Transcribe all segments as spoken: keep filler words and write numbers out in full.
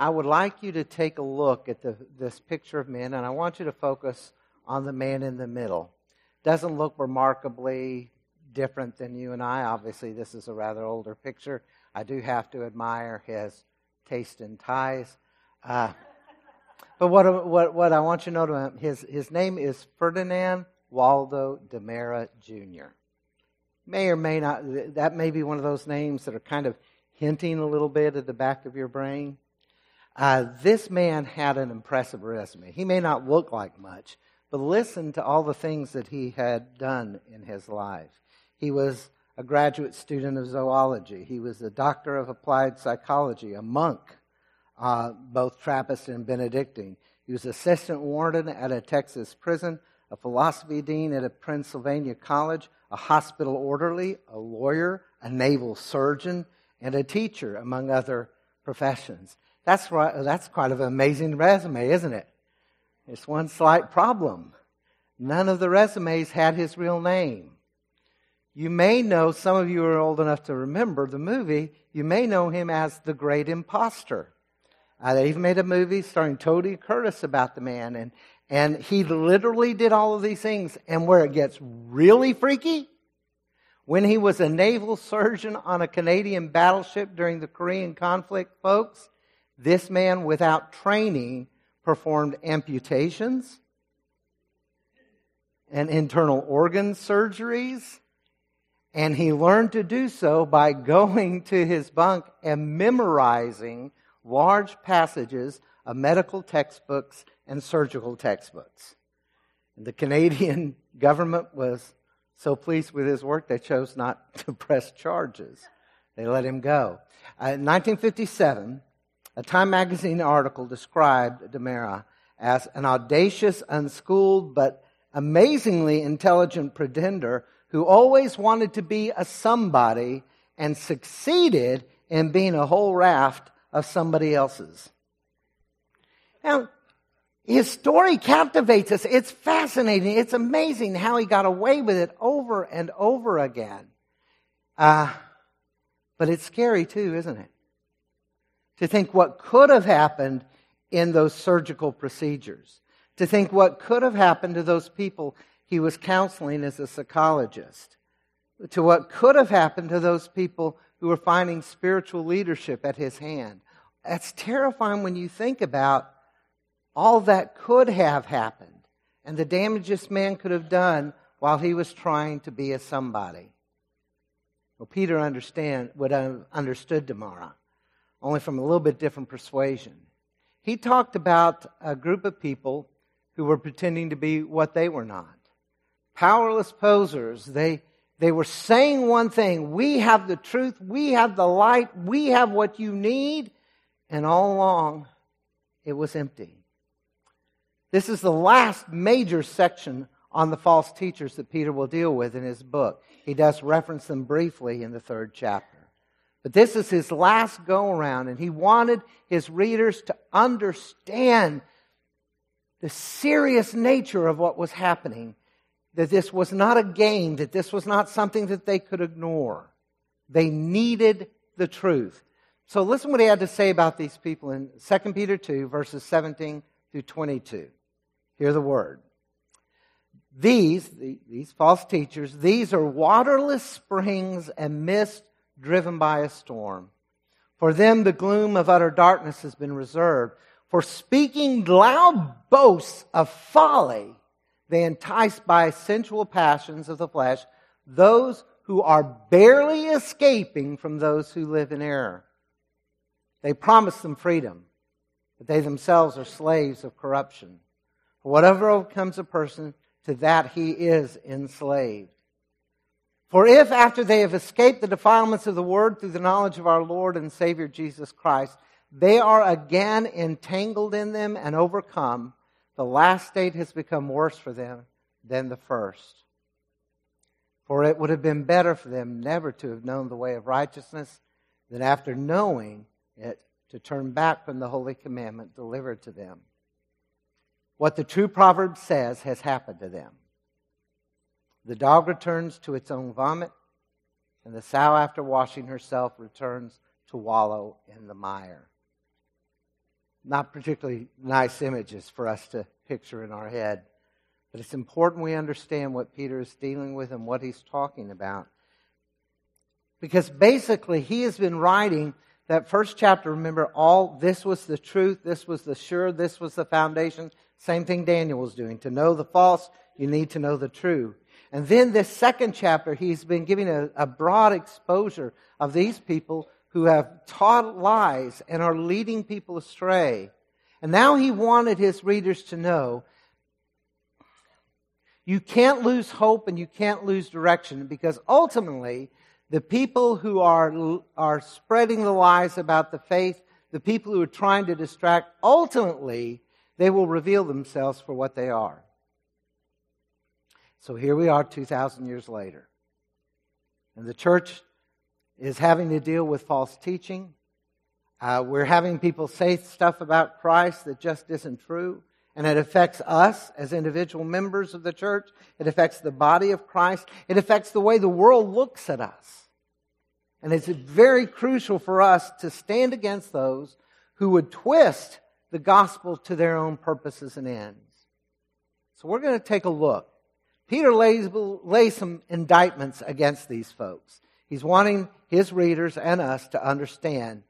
I would like you to take a look at the, this picture of men, and I want you to focus on the man in the middle. Doesn't look remarkably different than you and I. Obviously, this is a rather older picture. I do have to admire his taste in ties. Uh, but what, what what I want you to know to him, his, his name is Ferdinand Waldo de Mera Junior May or may not, that may be one of those names that are kind of hinting a little bit at the back of your brain. Uh, this man had an impressive resume. He may not look like much, but listen to all the things that he had done in his life. He was a graduate student of zoology. He was a doctor of applied psychology, a monk, uh, both Trappist and Benedictine. He was assistant warden at a Texas prison, a philosophy dean at a Pennsylvania college, a hospital orderly, a lawyer, a naval surgeon, and a teacher, among other professions. That's right. That's quite an amazing resume, isn't it? There's one slight problem. None of the resumes had his real name. You may know, some of you are old enough to remember the movie, you may know him as the Great Imposter. Uh, they even made a movie starring Tony Curtis about the man, and, and he literally did all of these things. And where it gets really freaky, when he was a naval surgeon on a Canadian battleship during the Korean conflict, folks, this man, without training, performed amputations and internal organ surgeries. And he learned to do so by going to his bunk and memorizing large passages of medical textbooks and surgical textbooks. And the Canadian government was so pleased with his work, they chose not to press charges. They let him go. Uh, in nineteen fifty-seven, a Time magazine article described de Mera as an audacious, unschooled, but amazingly intelligent pretender who always wanted to be a somebody and succeeded in being a whole raft of somebody else's. Now, his story captivates us. It's fascinating. It's amazing how he got away with it over and over again. Uh, but it's scary too, isn't it? To think what could have happened in those surgical procedures. To think what could have happened to those people he was counseling as a psychologist. To what could have happened to those people who were finding spiritual leadership at his hand. That's terrifying when you think about all that could have happened and the damage this man could have done while he was trying to be a somebody. Well, Peter understand would have understood de Mera, only from a little bit different persuasion. He talked about a group of people who were pretending to be what they were not. Powerless posers. They, they were saying one thing. We have the truth. We have the light. We have what you need. And all along, it was empty. This is the last major section on the false teachers that Peter will deal with in his book. He does reference them briefly in the third chapter. But this is his last go-around, and he wanted his readers to understand the serious nature of what was happening, that this was not a game, that this was not something that they could ignore. They needed the truth. So listen what he had to say about these people in Second Peter two, verses seventeen through twenty-two. Hear the word. These, these false teachers, these are waterless springs and mist driven by a storm. For them the gloom of utter darkness has been reserved. For speaking loud boasts of folly, they entice by sensual passions of the flesh those who are barely escaping from those who live in error. They promise them freedom, but they themselves are slaves of corruption. For whatever overcomes a person, to that he is enslaved. For if after they have escaped the defilements of the word through the knowledge of our Lord and Savior Jesus Christ, they are again entangled in them and overcome, the last state has become worse for them than the first. For it would have been better for them never to have known the way of righteousness than after knowing it to turn back from the holy commandment delivered to them. What the true proverb says has happened to them. The dog returns to its own vomit, and the sow after washing herself returns to wallow in the mire. not particularly nice images for us to picture in our head. But it's important we understand what Peter is dealing with and what he's talking about. Because basically he has been writing that first chapter, remember, all this was the truth, this was the sure, this was the foundation. Same thing Daniel was doing. To know the false, you need to know the true. And then this second chapter, he's been giving a, a broad exposure of these people who have taught lies and are leading people astray. And now he wanted his readers to know you can't lose hope and you can't lose direction, because ultimately the people who are, are spreading the lies about the faith, the people who are trying to distract, ultimately they will reveal themselves for what they are. So here we are two thousand years later. And the church is having to deal with false teaching. Uh, we're having people say stuff about Christ that just isn't true. And it affects us as individual members of the church. It affects the body of Christ. It affects the way the world looks at us. And it's very crucial for us to stand against those who would twist the gospel to their own purposes and ends. So we're going to take a look. Peter lays, lays some indictments against these folks. He's wanting his readers and us to understand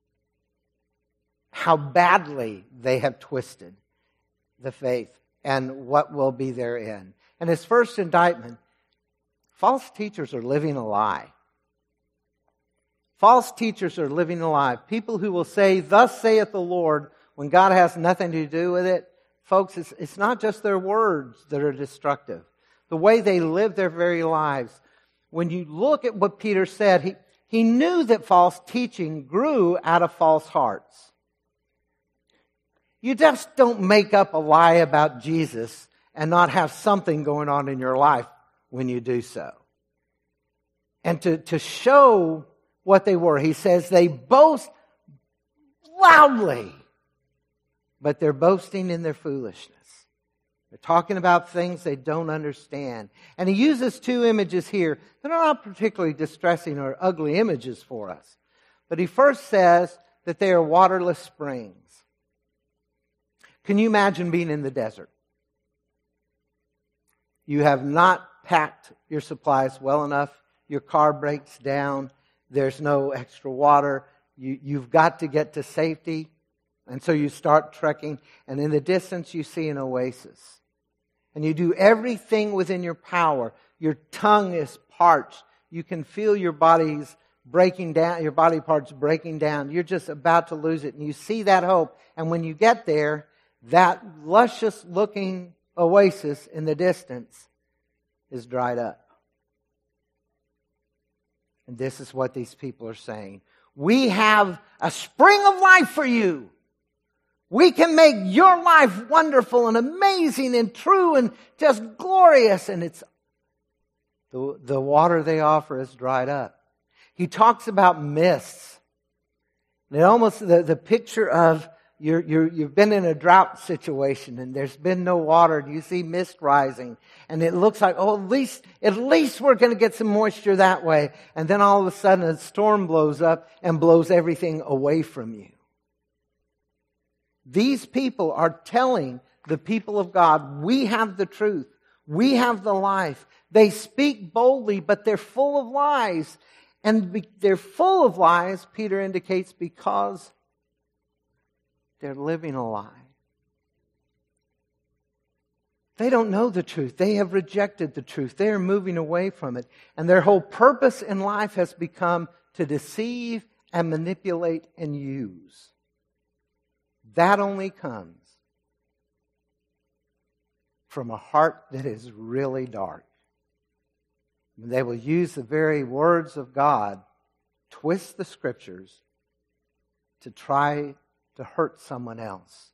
how badly they have twisted the faith and what will be their end. And his first indictment, false teachers are living a lie. False teachers are living a lie. People who will say, "Thus saith the Lord," when God has nothing to do with it. Folks, it's, it's not just their words that are destructive. The way they live their very lives. When you look at what Peter said, he, he knew that false teaching grew out of false hearts. You just don't make up a lie about Jesus and not have something going on in your life when you do so. And to, to show what they were, he says they boast loudly, but they're boasting in their foolishness. They're talking about things they don't understand. And he uses two images here that are not particularly distressing or ugly images for us. But he first says that they are waterless springs. Can you imagine being in the desert? You have not packed your supplies well enough. Your car breaks down. There's no extra water. You, you've got to get to safety. And so you start trekking. And in the distance you see an oasis. And you do everything within your power. Your tongue is parched. You can feel your body's breaking down, your body parts breaking down. You're just about to lose it. And you see that hope. And when you get there, that luscious looking oasis in the distance is dried up. And this is what these people are saying. We have a spring of life for you. We can make your life wonderful and amazing and true and just glorious. And it's the, the water they offer is dried up. He talks about mists. And it almost, the, the picture of You're, you're, you've been in a drought situation and there's been no water and you see mist rising and it looks like, oh, at least, at least we're going to get some moisture that way. And then all of a sudden a storm blows up and blows everything away from you. These people are telling the people of God, we have the truth. We have the life. They speak boldly, but they're full of lies. And be, they're full of lies, Peter indicates, because they're living a lie. They don't know the truth. They have rejected the truth. They are moving away from it. And their whole purpose in life has become to deceive and manipulate and use. That only comes from a heart that is really dark. And they will use the very words of God, twist the Scriptures to try to hurt someone else.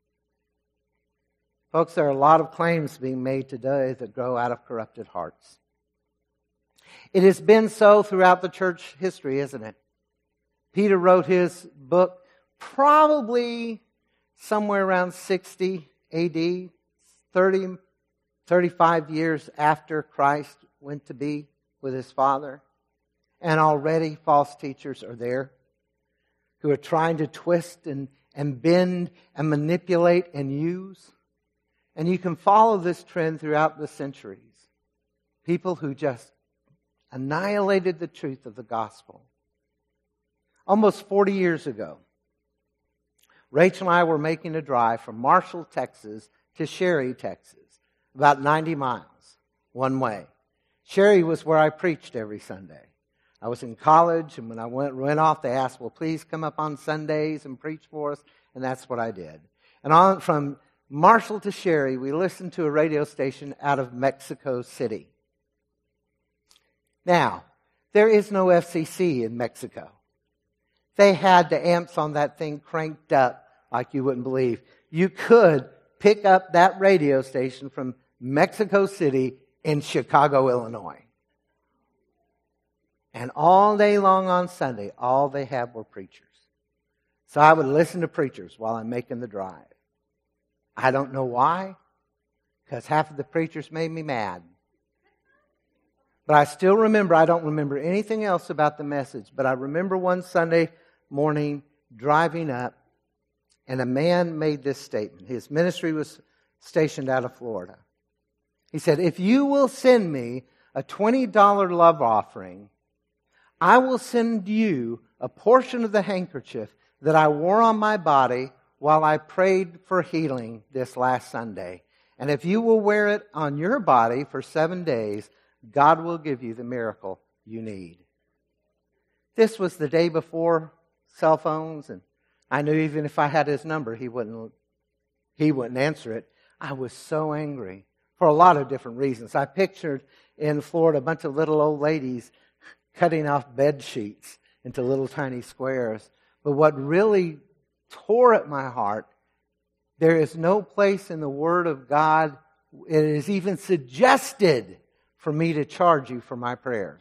Folks, there are a lot of claims being made today that grow out of corrupted hearts. It has been so throughout the church history, isn't it? Peter wrote his book probably somewhere around sixty A D, thirty, thirty-five years after Christ went to be with his Father. And already false teachers are there who are trying to twist and, and bend and manipulate and use. And you can follow this trend throughout the centuries. People who just annihilated the truth of the gospel. Almost forty years ago, Rachel and I were making a drive from Marshall, Texas to Sherry, Texas, about ninety miles, one way. Sherry was where I preached every Sunday. I was in college, and when I went, went off, they asked, well, please come up on Sundays and preach for us, and that's what I did. And on from Marshall to Sherry, we listened to a radio station out of Mexico City. Now, there is no F C C in Mexico. They had the amps on that thing cranked up like you wouldn't believe. You could pick up that radio station from Mexico City in Chicago, Illinois. And all day long on Sunday, all they had were preachers. So I would listen to preachers while I'm making the drive. I don't know why, because half of the preachers made me mad. But I still remember, I don't remember anything else about the message, but I remember one Sunday morning driving up, and a man made this statement. His ministry was stationed out of Florida. He said, if you will send me a twenty dollars love offering, I will send you a portion of the handkerchief that I wore on my body while I prayed for healing this last Sunday. And if you will wear it on your body for seven days, God will give you the miracle you need. This was the day before cell phones, and I knew even if I had his number, he wouldn't, he wouldn't answer it. I was so angry for a lot of different reasons. I pictured in Florida a bunch of little old ladies cutting off bed sheets into little tiny squares. But what really tore at my heart, there is no place in the Word of God it is even suggested for me to charge you for my prayers.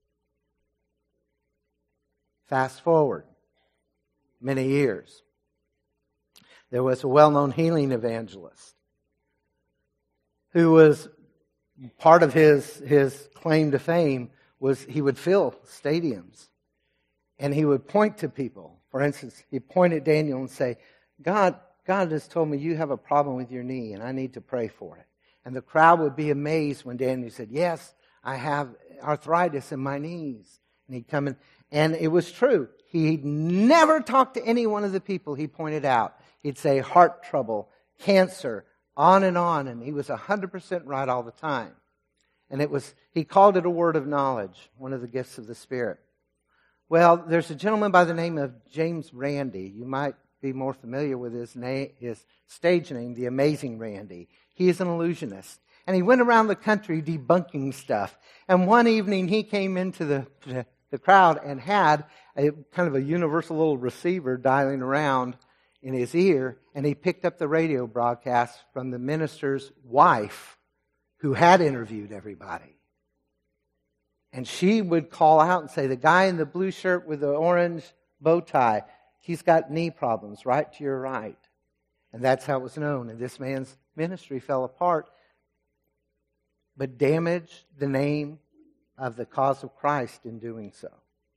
Fast forward many years. There was a well-known healing evangelist who was part of his, his claim to fame was he would fill stadiums and he would point to people. For instance, he'd point at Daniel and say, God, God has told me you have a problem with your knee and I need to pray for it. And the crowd would be amazed when Daniel said, yes, I have arthritis in my knees. And he'd come in, and it was true. He'd never talked to any one of the people he pointed out. He'd say heart trouble, cancer, on and on, and he was one hundred percent right all the time. And it was, he called it a word of knowledge, one of the gifts of the Spirit. Well, there's a gentleman by the name of James Randi. You might be more familiar with his name, his stage name, The Amazing Randi. He is an illusionist. And he went around the country debunking stuff. And one evening he came into the, the crowd and had a kind of a universal little receiver dialing around in his ear. And he picked up the radio broadcast from the minister's wife who had interviewed everybody. And she would call out and say, the guy in the blue shirt with the orange bow tie, he's got knee problems right to your right. And that's how it was known. And this man's ministry fell apart, but damaged the name of the cause of Christ in doing so.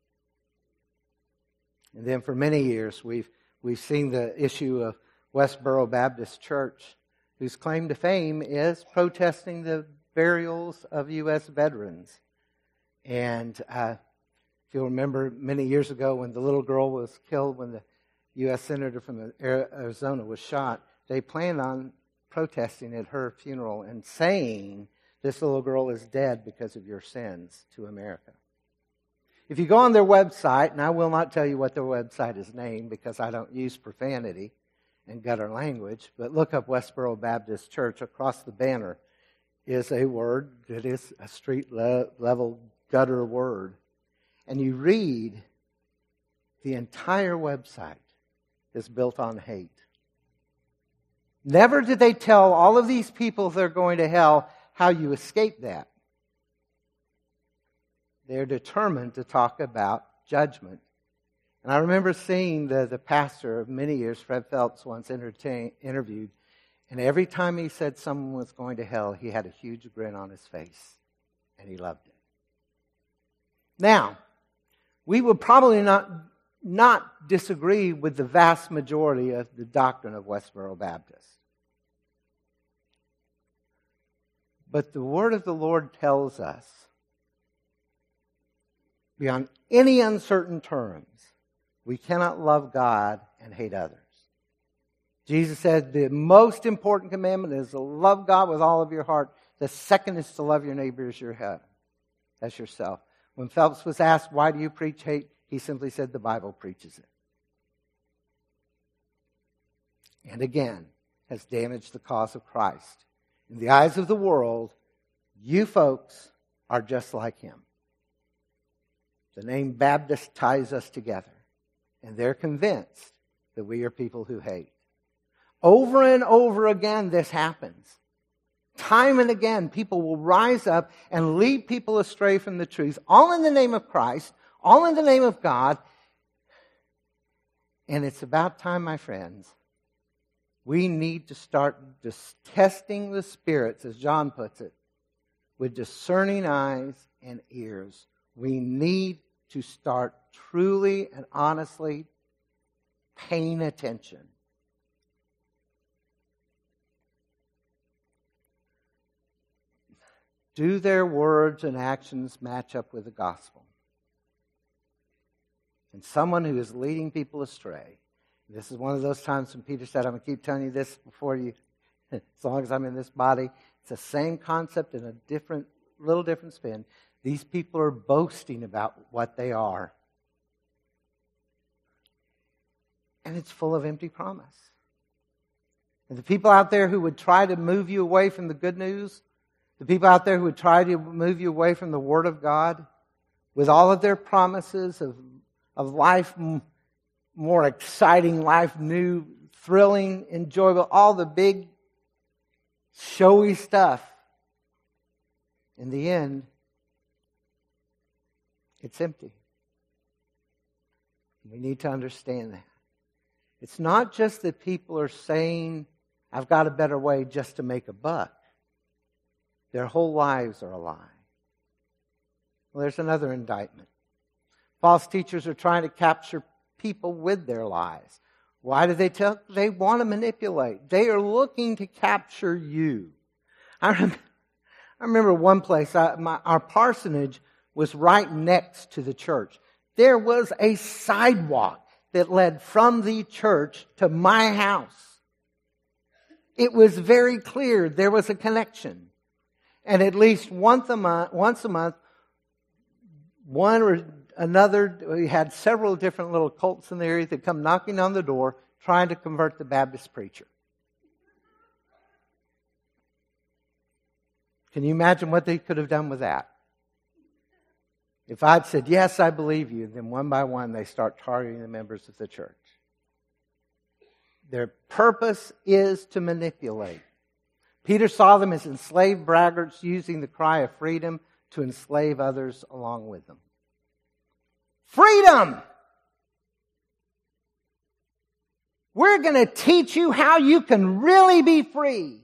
And then for many years, we've we've seen the issue of Westboro Baptist Church, whose claim to fame is protesting the burials of U S veterans. And uh, if you'll remember many years ago when the little girl was killed, when the U S senator from Arizona was shot, they planned on protesting at her funeral and saying, this little girl is dead because of your sins to America. If you go on their website, and I will not tell you what their website is named because I don't use profanity and gutter language, but look up Westboro Baptist Church. Across the banner is a word that is a street le- level gutter word. And you read, the entire website is built on hate. Never did they tell all of these people they're going to hell how you escape that. They're determined to talk about judgment. And I remember seeing the, the pastor of many years, Fred Phelps, once entertain, interviewed, and every time he said someone was going to hell, he had a huge grin on his face, and he loved it. Now, we would probably not not disagree with the vast majority of the doctrine of Westboro Baptist. But the word of the Lord tells us, beyond any uncertain terms, we cannot love God and hate others. Jesus said the most important commandment is to love God with all of your heart. The second is to love your neighbor as your head, as yourself. When Phelps was asked, why do you preach hate? He simply said, the Bible preaches it. And again, has damaged the cause of Christ. In the eyes of the world, you folks are just like him. The name Baptist ties us together. And they're convinced that we are people who hate. Over and over again, this happens. Time and again, people will rise up and lead people astray from the truth, all in the name of Christ, all in the name of God. And it's about time, my friends, we need to start just testing the spirits, as John puts it, with discerning eyes and ears. We need to start truly and honestly paying attention. Do their words and actions match up with the gospel? And someone who is leading people astray. This is one of those times when Peter said, I'm going to keep telling you this before you, as long as I'm in this body. It's the same concept in a different, little different spin. These people are boasting about what they are. And it's full of empty promise. And the people out there who would try to move you away from the good news, the people out there who would try to move you away from the Word of God, with all of their promises of, of life, more exciting life, new, thrilling, enjoyable, all the big, showy stuff. In the end, it's empty. We need to understand that. It's not just that people are saying, I've got a better way just to make a buck. Their whole lives are a lie. Well, there's another indictment. False teachers are trying to capture people with their lies. Why do they tell? They want to manipulate. They are looking to capture you. I remember, I remember one place, I, my, our parsonage was right next to the church. There was a sidewalk that led from the church to my house. It was very clear there was a connection. And at least once a month, once a month, one or another, we had several different little cults in the area that come knocking on the door trying to convert the Baptist preacher. Can you imagine what they could have done with that? If I'd said, yes, I believe you, then one by one they start targeting the members of the church. Their purpose is to manipulate. Peter saw them as enslaved braggarts using the cry of freedom to enslave others along with them. Freedom! We're going to teach you how you can really be free.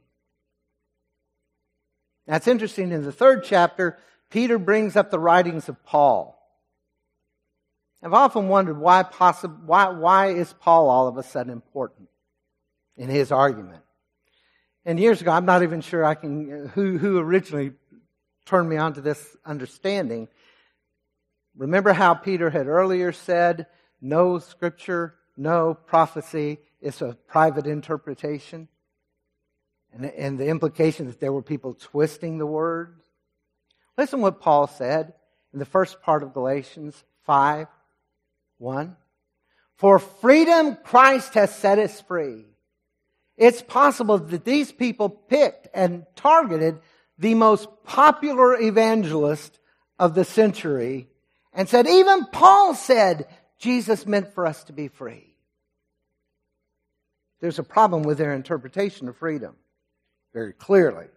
That's interesting. In the third chapter, Peter brings up the writings of Paul. I've often wondered why, possi- why, why is Paul all of a sudden important in his argument? And years ago, I'm not even sure I can who, who originally turned me on to this understanding. Remember how Peter had earlier said, no scripture, no prophecy, it's a private interpretation? And, and the implication that there were people twisting the words. Listen what Paul said in the first part of Galatians five, one. For freedom Christ has set us free. It's possible that these people picked and targeted the most popular evangelist of the century and said, even Paul said Jesus meant for us to be free. There's a problem with their interpretation of freedom, very clearly.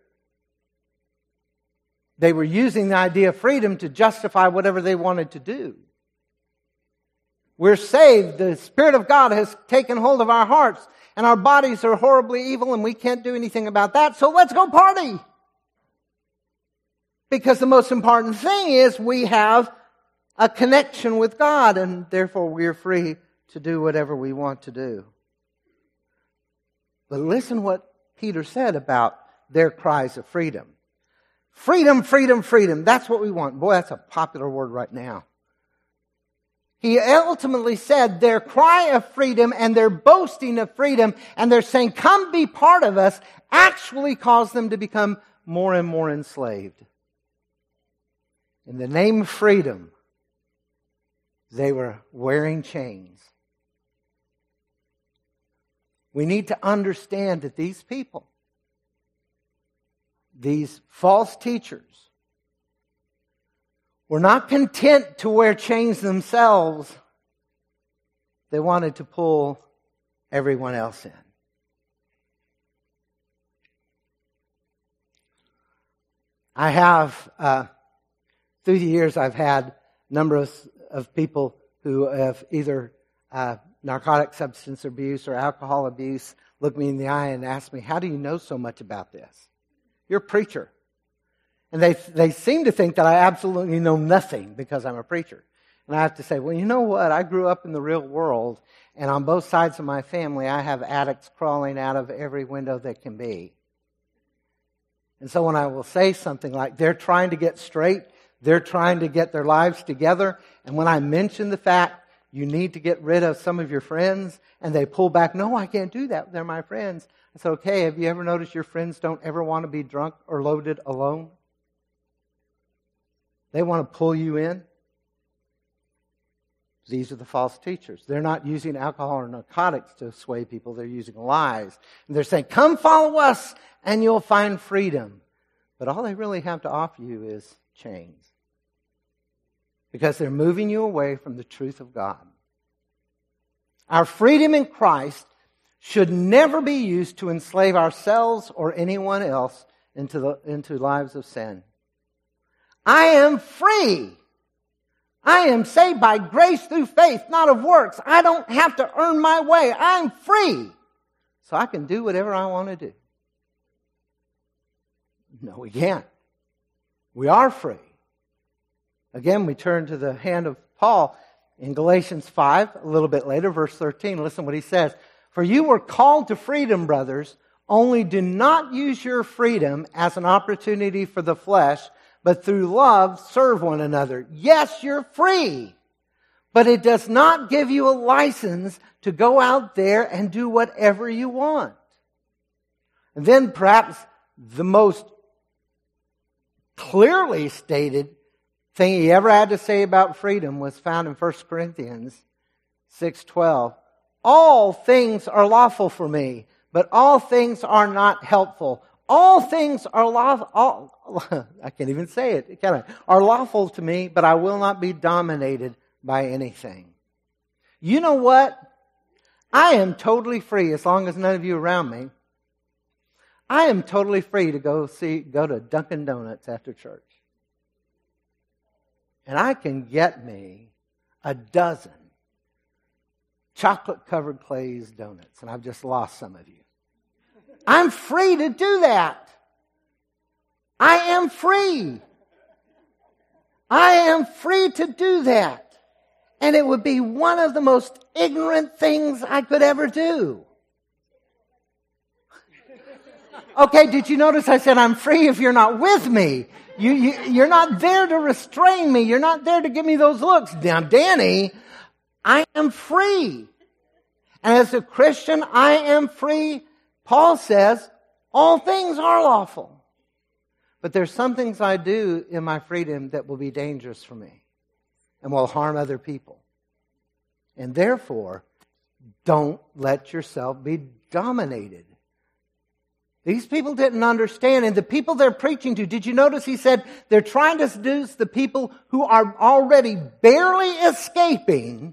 They were using the idea of freedom to justify whatever they wanted to do. We're saved. The Spirit of God has taken hold of our hearts, and our bodies are horribly evil, and we can't do anything about that, so let's go party. Because the most important thing is we have a connection with God, and therefore we are free to do whatever we want to do. But listen what Peter said about their cries of freedom. Freedom, freedom, freedom. That's what we want. Boy, that's a popular word right now. He ultimately said their cry of freedom and their boasting of freedom and they're saying, come be part of us, actually caused them to become more and more enslaved. In the name of freedom, they were wearing chains. We need to understand that these people, these false teachers, were not content to wear chains themselves. They wanted to pull everyone else in. I have, uh, through the years, I've had a number of, of people who have either uh, narcotic substance abuse or alcohol abuse look me in the eye and ask me, how do you know so much about this? You're a preacher. And they they seem to think that I absolutely know nothing because I'm a preacher. And I have to say, well, you know what? I grew up in the real world, and on both sides of my family, I have addicts crawling out of every window that can be. And so when I will say something like, they're trying to get straight, they're trying to get their lives together, and when I mention the fact, you need to get rid of some of your friends, and they pull back, no, I can't do that, they're my friends. I said, okay, have you ever noticed your friends don't ever want to be drunk or loaded alone? They want to pull you in. These are the false teachers. They're not using alcohol or narcotics to sway people. They're using lies. And they're saying, come follow us and you'll find freedom. But all they really have to offer you is chains. Because they're moving you away from the truth of God. Our freedom in Christ should never be used to enslave ourselves or anyone else into the, into lives of sin. I am free. I am saved by grace through faith, not of works. I don't have to earn my way. I'm free. So I can do whatever I want to do. No, we can't. We are free. Again, we turn to the hand of Paul in Galatians five, a little bit later, verse thirteen. Listen what he says. For you were called to freedom, brothers, only do not use your freedom as an opportunity for the flesh, but through love serve one another. Yes, you're free, but it does not give you a license to go out there and do whatever you want. And then perhaps the most clearly stated thing he ever had to say about freedom was found in First Corinthians six twelve. All things are lawful for me, but all things are not helpful. All things are lawful, all, I can't even say it, can I? Are lawful to me, but I will not be dominated by anything. You know what? I am totally free as long as none of you are around me. I am totally free to go see, go to Dunkin' Donuts after church. And I can get me a dozen chocolate-covered glazed donuts. And I've just lost some of you. I'm free to do that. I am free. I am free to do that. And it would be one of the most ignorant things I could ever do. Okay, did you notice I said I'm free if you're not with me? You, you, you're not there to restrain me. You're not there to give me those looks. Now, Danny, I am free. And as a Christian, I am free. Paul says, all things are lawful. But there's some things I do in my freedom that will be dangerous for me and will harm other people. And therefore, don't let yourself be dominated. These people didn't understand, and the people they're preaching to, did you notice he said they're trying to seduce the people who are already barely escaping,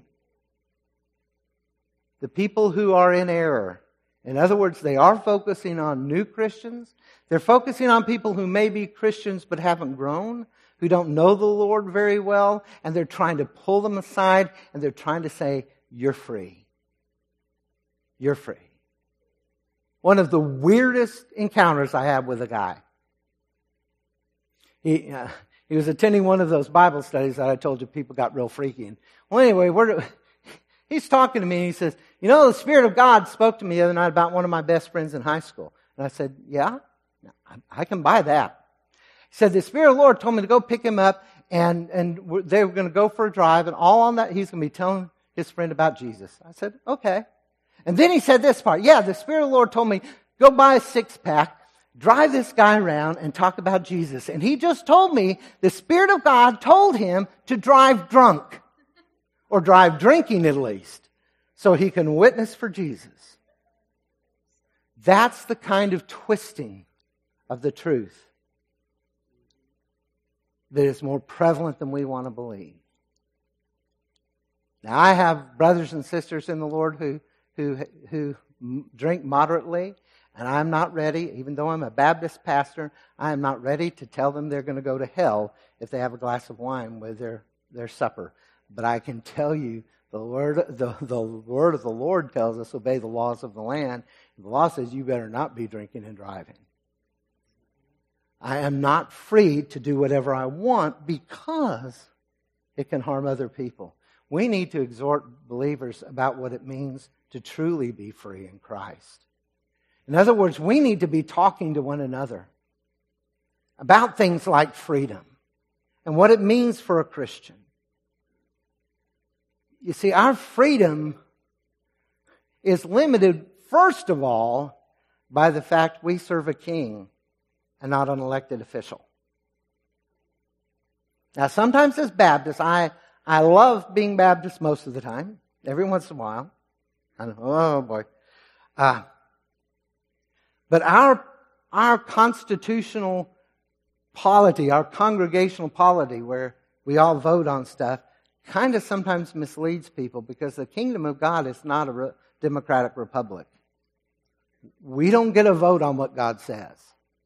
the people who are in error. In other words, they are focusing on new Christians. They're focusing on people who may be Christians but haven't grown, who don't know the Lord very well, and they're trying to pull them aside, and they're trying to say, you're free. You're free. One of the weirdest encounters I had with a guy. He, uh, He was attending one of those Bible studies that I told you people got real freaky. And, well, anyway, we're, he's talking to me, and he says, you know, the Spirit of God spoke to me the other night about one of my best friends in high school. And I said, yeah, I can buy that. He said, the Spirit of the Lord told me to go pick him up, and, and they were going to go for a drive, and all on that, he's going to be telling his friend about Jesus. I said, okay. And then he said this part, yeah, the Spirit of the Lord told me, go buy a six-pack, drive this guy around, and talk about Jesus. And he just told me the Spirit of God told him to drive drunk, or drive drinking at least, so he can witness for Jesus. That's the kind of twisting of the truth that is more prevalent than we want to believe. Now, I have brothers and sisters in the Lord who who who drink moderately, and I'm not ready, even though I'm a Baptist pastor, I am not ready to tell them they're going to go to hell if they have a glass of wine with their, their supper. But I can tell you, the word, the, the word of the Lord tells us, obey the laws of the land. The law says you better not be drinking and driving. I am not free to do whatever I want because it can harm other people. We need to exhort believers about what it means to truly be free in Christ. In other words, we need to be talking to one another about things like freedom and what it means for a Christian. You see, our freedom is limited, first of all, by the fact we serve a king and not an elected official. Now, sometimes as Baptists, I, I love being Baptist most of the time. Every once in a while. I know, oh boy. Uh, but our, our constitutional polity, our congregational polity, where we all vote on stuff, kind of sometimes misleads people because the kingdom of God is not a re- democratic republic. We don't get a vote on what God says.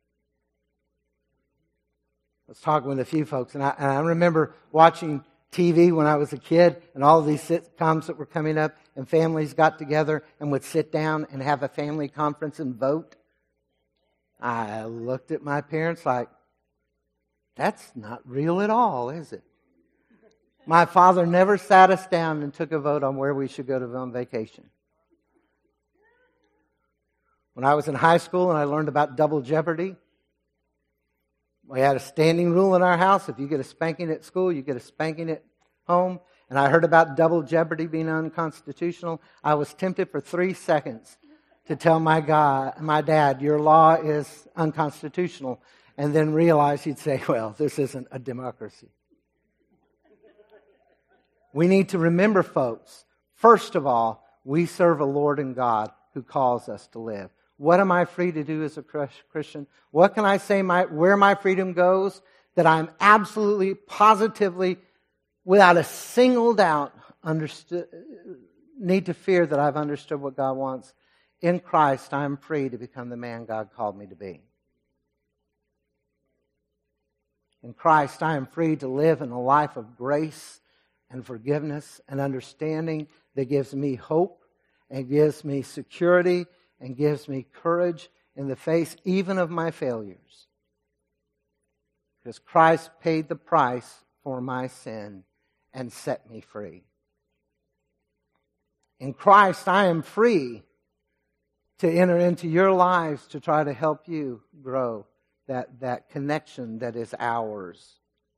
I was talking with a few folks, and I, and I remember watching T V when I was a kid, and all these sitcoms that were coming up, and families got together and would sit down and have a family conference and vote. I looked at my parents like, that's not real at all, is it? My father never sat us down and took a vote on where we should go to on vacation. When I was in high school and I learned about double jeopardy, we had a standing rule in our house. If you get a spanking at school, you get a spanking at home. And I heard about double jeopardy being unconstitutional. I was tempted for three seconds to tell my God, my dad, your law is unconstitutional. And then realize he'd say, well, this isn't a democracy. We need to remember, folks, first of all, we serve a Lord and God who calls us to live. What am I free to do as a Christian? What can I say my, where my freedom goes? That I'm absolutely, positively, without a single doubt, understood, need to fear that I've understood what God wants. In Christ, I'm free to become the man God called me to be. In Christ, I am free to live in a life of grace and forgiveness and understanding that gives me hope and gives me security and gives me courage in the face even of my failures. Because Christ paid the price for my sin and set me free. In Christ, I am free to enter into your lives to try to help you grow that, that connection that is ours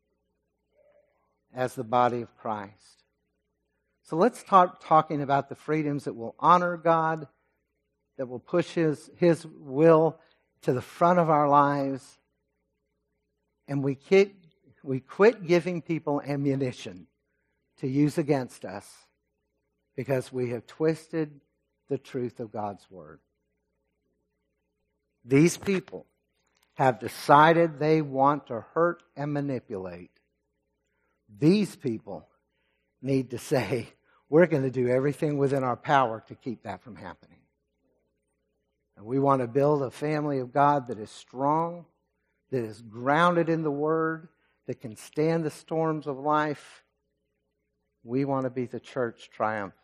as the body of Christ. So let's start talking about the freedoms that will honor God, that will push His, His will to the front of our lives, and we quit, we quit giving people ammunition to use against us because we have twisted the truth of God's Word. These people have decided they want to hurt and manipulate. These people need to say, we're going to do everything within our power to keep that from happening. And we want to build a family of God that is strong, that is grounded in the Word, that can stand the storms of life. We want to be the church triumphant.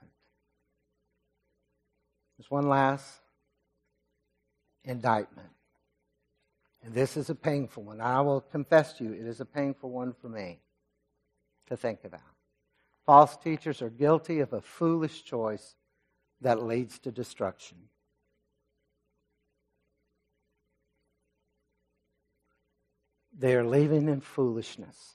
There's one last indictment. And this is a painful one. I will confess to you, it is a painful one for me to think about. False teachers are guilty of a foolish choice that leads to destruction. They are living in foolishness.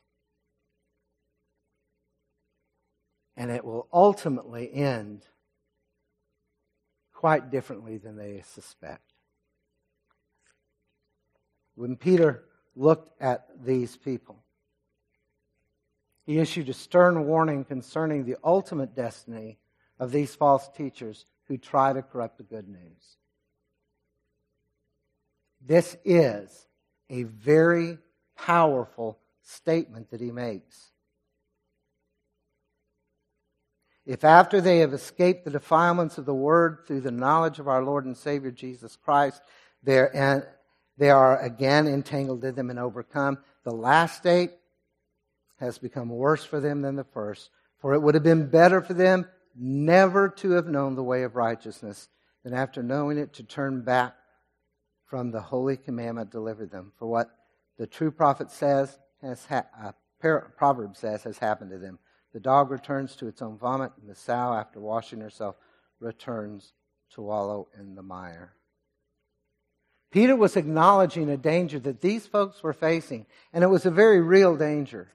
And it will ultimately end quite differently than they suspect. When Peter looked at these people, he issued a stern warning concerning the ultimate destiny of these false teachers who try to corrupt the good news. This is a very powerful statement that he makes. If after they have escaped the defilements of the Word through the knowledge of our Lord and Savior Jesus Christ, they're They are again entangled in them and overcome, the last state has become worse for them than the first. For it would have been better for them never to have known the way of righteousness than after knowing it to turn back from the holy commandment delivered them. For what the true prophet says, has ha- uh, Proverbs says, has happened to them. The dog returns to its own vomit, and the sow, after washing herself, returns to wallow in the mire. Peter was acknowledging a danger that these folks were facing, and it was a very real danger.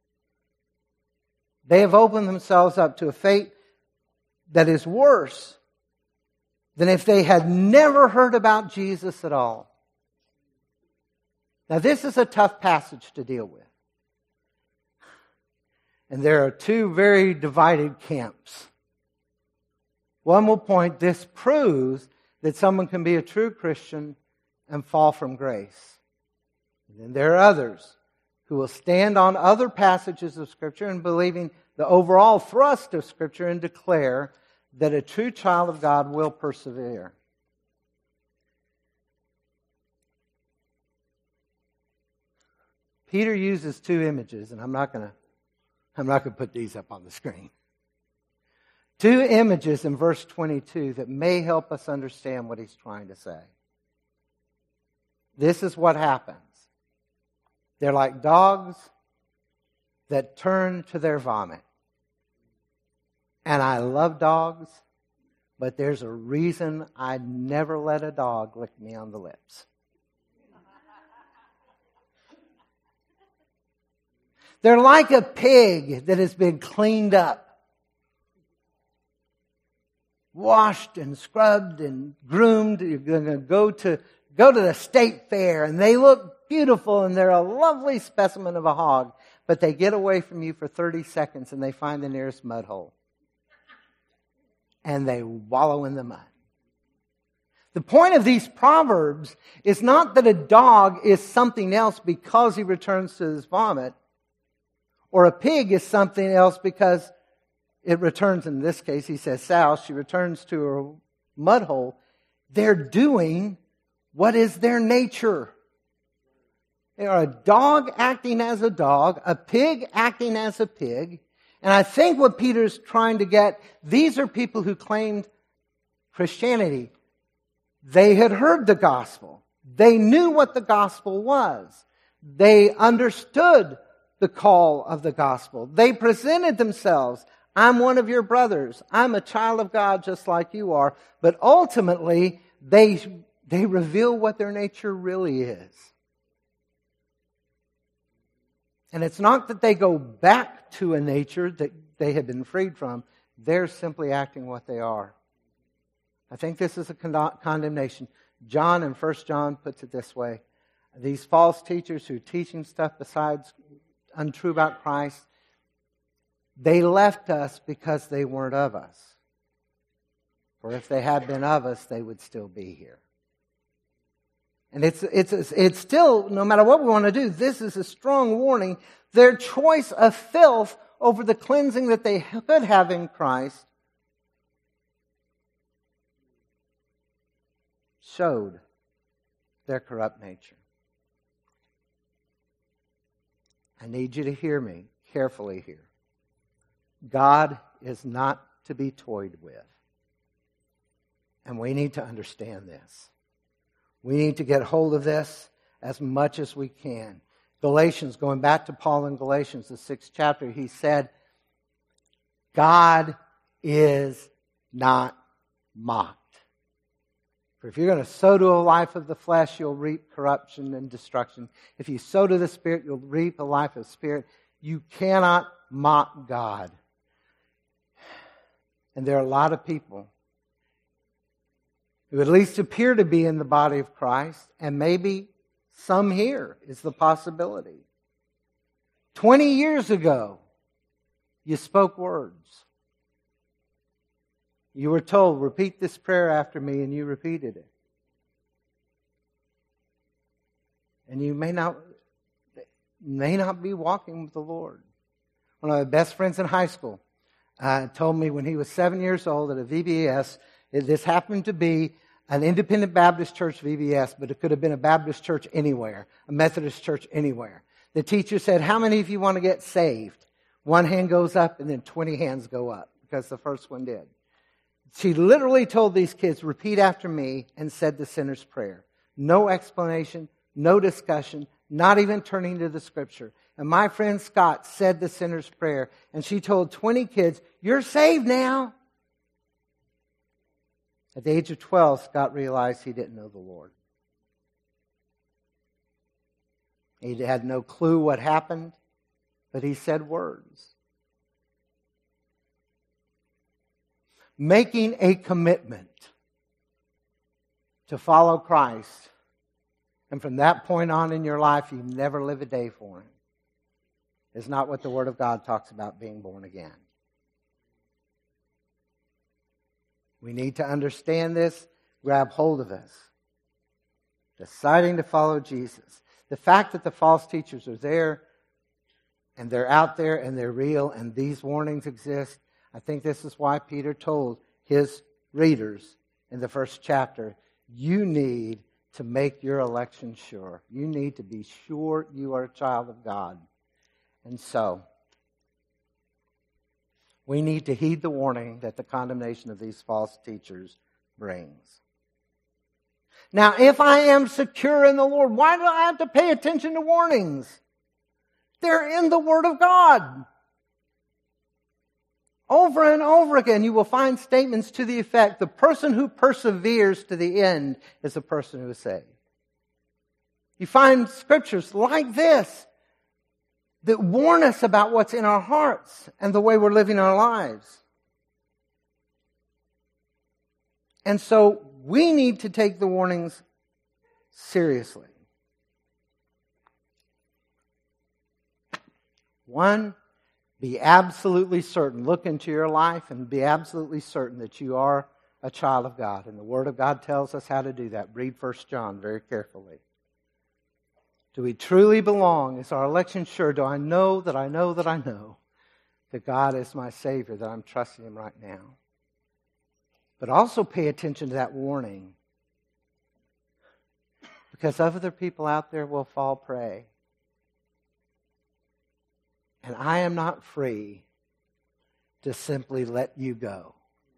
They have opened themselves up to a fate that is worse than if they had never heard about Jesus at all. Now, this is a tough passage to deal with. And there are two very divided camps. One will point, this proves that someone can be a true Christian and fall from grace. And then there are others who will stand on other passages of Scripture and believing the overall thrust of Scripture and declare that a true child of God will persevere. Peter uses two images, and I'm not going to I'm not going to put these up on the screen. Two images in verse twenty-two that may help us understand what he's trying to say. This is what happens. They're like dogs that turn to their vomit. And I love dogs, but there's a reason I never let a dog lick me on the lips. They're like a pig that has been cleaned up, washed and scrubbed and groomed. You're going to go to go to the state fair, and they look beautiful, and they're a lovely specimen of a hog. But they get away from you for thirty seconds, and they find the nearest mud hole. And they wallow in the mud. The point of these proverbs is not that a dog is something else because he returns to his vomit, or a pig is something else because it returns, in this case, he says sow, she returns to her mud hole. They're doing what is their nature. They are a dog acting as a dog, a pig acting as a pig. And I think what Peter's trying to get, these are people who claimed Christianity. They had heard the gospel. They knew what the gospel was. They understood the call of the gospel. They presented themselves. I'm one of your brothers. I'm a child of God just like you are. But ultimately, they, they reveal what their nature really is. And it's not that they go back to a nature that they had been freed from. They're simply acting what they are. I think this is a con- condemnation. John in First John puts it this way. These false teachers who are teaching stuff besides untrue about Christ, they left us because they weren't of us. For if they had been of us, they would still be here. And it's, it's, it's still, no matter what we want to do, this is a strong warning. Their choice of filth over the cleansing that they could have in Christ showed their corrupt nature. I need you to hear me carefully here. God is not to be toyed with. And we need to understand this. We need to get hold of this as much as we can. Galatians, going back to Paul in Galatians, the sixth chapter, he said, God is not mocked. For if you're going to sow to a life of the flesh, you'll reap corruption and destruction. If you sow to the Spirit, you'll reap a life of Spirit. You cannot mock God. And there are a lot of people who at least appear to be in the body of Christ, and maybe some here is the possibility. Twenty years ago, you spoke words. You were told, repeat this prayer after me, and you repeated it. And you may not, may not be walking with the Lord. One of my best friends in high school uh, told me when he was seven years old at a V B S, this happened to be an independent Baptist church V B S, but it could have been a Baptist church anywhere, a Methodist church anywhere. The teacher said, how many of you want to get saved? One hand goes up and then twenty hands go up because the first one did. She literally told these kids, repeat after me, and said the sinner's prayer. No explanation, no discussion, not even turning to the scripture. And my friend Scott said the sinner's prayer, and she told twenty kids, you're saved now. At the age of twelve, Scott realized he didn't know the Lord. He had no clue what happened, but he said words. Making a commitment to follow Christ, and from that point on in your life, you never live a day for Him, is not what the Word of God talks about being born again. We need to understand this, grab hold of this. Deciding to follow Jesus. The fact that the false teachers are there, and they're out there, and they're real, and these warnings exist, I think this is why Peter told his readers in the first chapter, you need to make your election sure. You need to be sure you are a child of God. And so, we need to heed the warning that the condemnation of these false teachers brings. Now, if I am secure in the Lord, why do I have to pay attention to warnings? They're in the Word of God. Over and over again, you will find statements to the effect, the person who perseveres to the end is the person who is saved. You find scriptures like this that warn us about what's in our hearts and the way we're living our lives. And so we need to take the warnings seriously. One, be absolutely certain. Look into your life and be absolutely certain that you are a child of God. And the Word of God tells us how to do that. Read First John very carefully. Do we truly belong? Is our election sure? Do I know that I know that I know that God is my Savior, that I'm trusting Him right now? But also pay attention to that warning. Because other people out there will fall prey. And I am not free to simply let you go.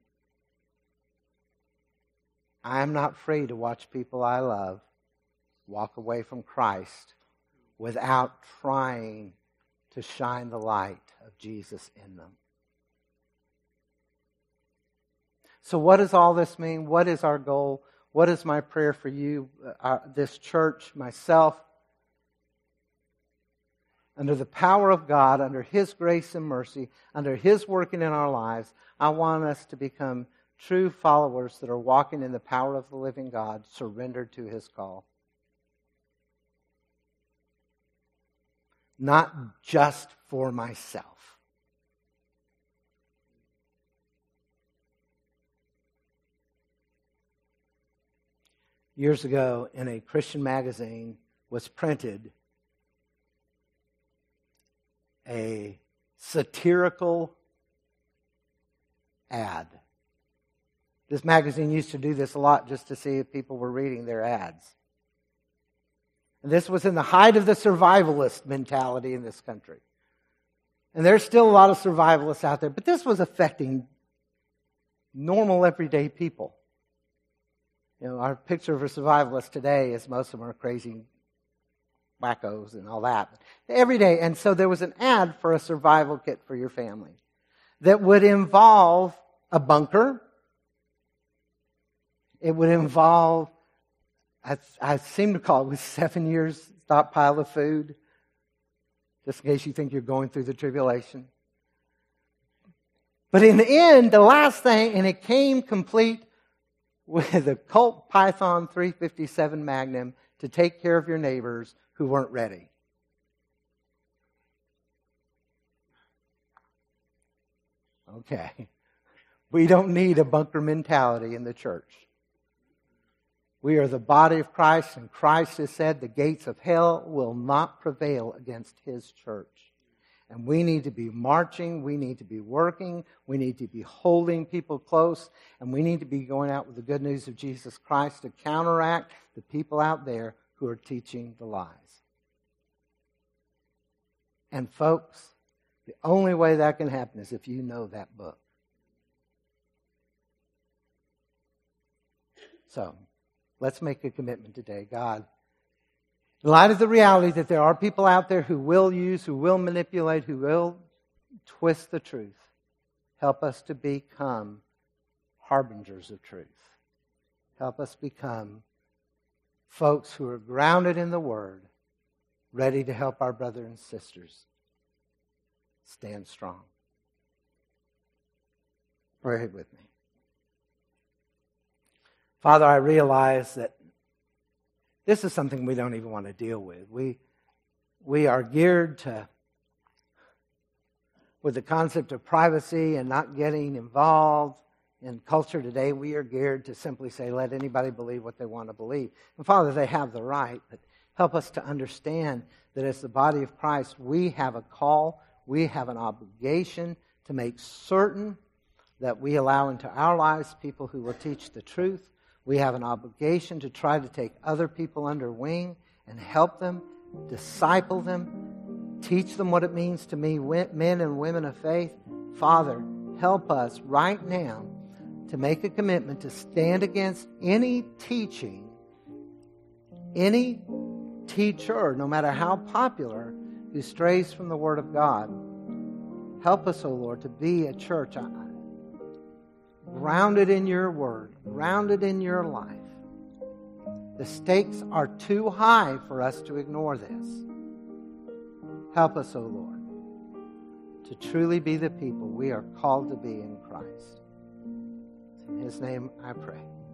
I am not free to watch people I love walk away from Christ without trying to shine the light of Jesus in them. So what does all this mean? What is our goal? What is my prayer for you, uh, this church, myself? Under the power of God, under His grace and mercy, under His working in our lives, I want us to become true followers that are walking in the power of the living God, surrendered to His call. Not just for myself. Years ago, in a Christian magazine, was printed a satirical ad. This magazine used to do this a lot just to see if people were reading their ads. And this was in the height of the survivalist mentality in this country. And there's still a lot of survivalists out there, but this was affecting normal, everyday people. You know, our picture of a survivalist today is most of them are crazy wackos and all that. Every day. And so there was an ad for a survival kit for your family that would involve a bunker. It would involve, I, I seem to call it, with seven years stockpile of food, just in case you think you're going through the tribulation. But in the end, the last thing, and it came complete with a Colt Python three fifty-seven Magnum to take care of your neighbors who weren't ready. Okay. We don't need a bunker mentality in the church. We are the body of Christ, and Christ has said the gates of hell will not prevail against His church. And we need to be marching, we need to be working, we need to be holding people close, and we need to be going out with the good news of Jesus Christ to counteract the people out there who are teaching the lies. And folks, the only way that can happen is if you know that book. So, let's make a commitment today. God, in light of the reality that there are people out there who will use, who will manipulate, who will twist the truth, help us to become harbingers of truth. Help us become folks who are grounded in the Word, ready to help our brothers and sisters stand strong. Pray ahead with me. Father, I realize that this is something we don't even want to deal with. We, we are geared to, with the concept of privacy and not getting involved in culture today, we are geared to simply say, let anybody believe what they want to believe. And Father, they have the right, but help us to understand that as the body of Christ, we have a call, we have an obligation to make certain that we allow into our lives people who will teach the truth. We have an obligation to try to take other people under wing and help them, disciple them, teach them what it means to be men and women of faith. Father, help us right now to make a commitment to stand against any teaching, any teacher, no matter how popular, who strays from the Word of God. Help us, O Lord, to be a church grounded in your Word, grounded in your life. The stakes are too high for us to ignore this. Help us, O Lord, to truly be the people we are called to be in Christ. In His name I pray.